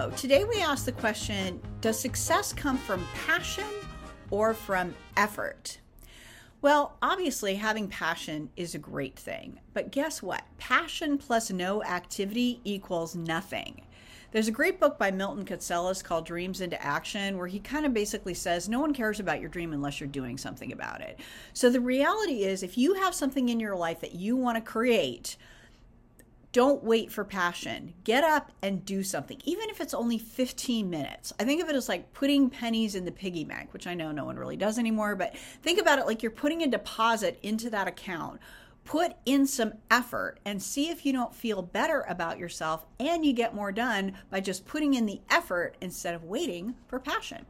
Hello, today we ask the question, does success come from passion or from effort? Well, obviously having passion is a great thing, but guess what? Passion plus no activity equals nothing. There's a great book by Milton Katselas called Dreams into Action, where he kind of basically says no one cares about your dream unless you're doing something about it. So the reality is, if you have something in your life that you want to create, don't wait for passion. Get up and do something, even if it's only 15 minutes. I think of it as like putting pennies in the piggy bank, which I know no one really does anymore, but think about it like you're putting a deposit into that account. Put in some effort and see if you don't feel better about yourself and you get more done by just putting in the effort instead of waiting for passion.